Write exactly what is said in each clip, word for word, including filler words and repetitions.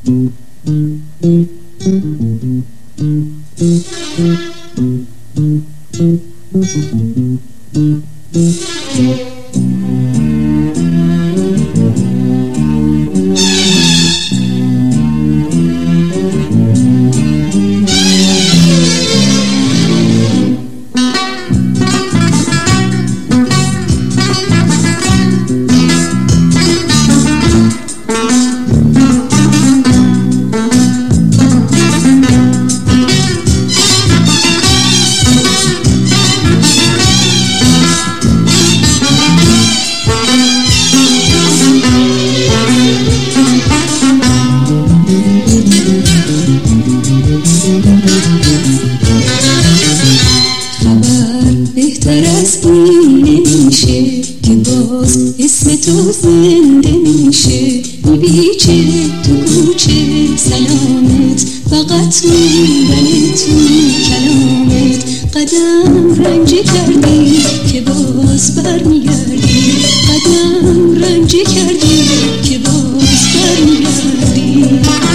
بهتر از این نمیشه که باز اسم تو زنده میشه. میپیچه تو کوچه سلامت، فقط موندن تو کلامت. قدم رنجی کردی که باز برمیگردی، قدم رنجی کردی که باز برمیگردی.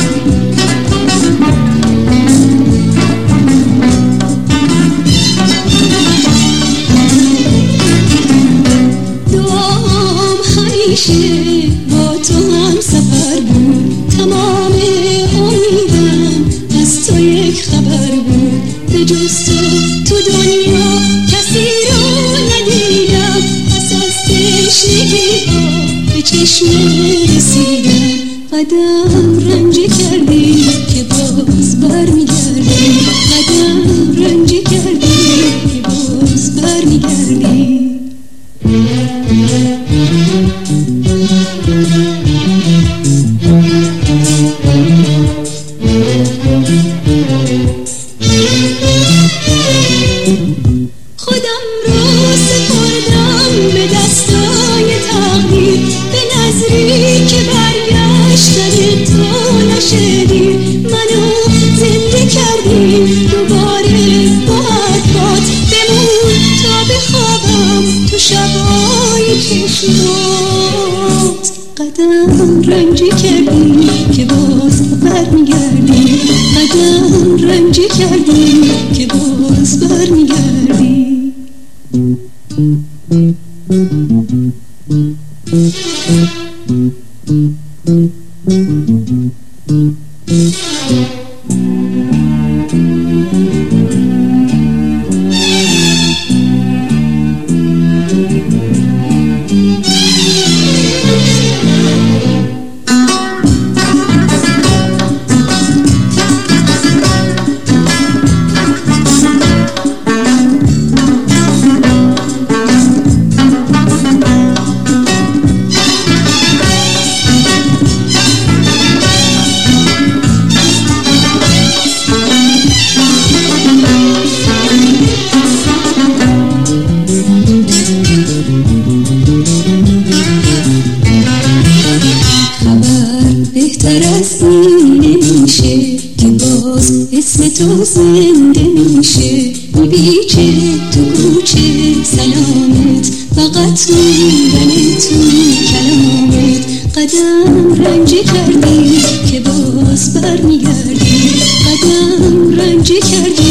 با تو هم سفر بود، تمام امیدم از تو یک خبر بود. به جز تو تو دنیا کسی رو ندیدم، پس از تشنگی ها به چشم رسیدم. قدم رنجی کردی که باز برمیگردی، قدم رنجی کردی که باز برمیگردی. خودم رو سپردم به دستای تقدیر، به نظری که برگشتن تو نشدی. منو زنده کردی دوباره با حرفات، بمون تا بخوابم تو شبای چشمات. قدم رنجی کردی که باز برمیگردی، قدم رنجی کردی که باز برمیگردی. بهتر از این نمیشه که باز اسم تو زنده میشه. میپیچه تو کوچه سلامت، فقط موندن تو کلامت. قدم رنجی کردی که باز برمیگردی، قدم رنجی کردی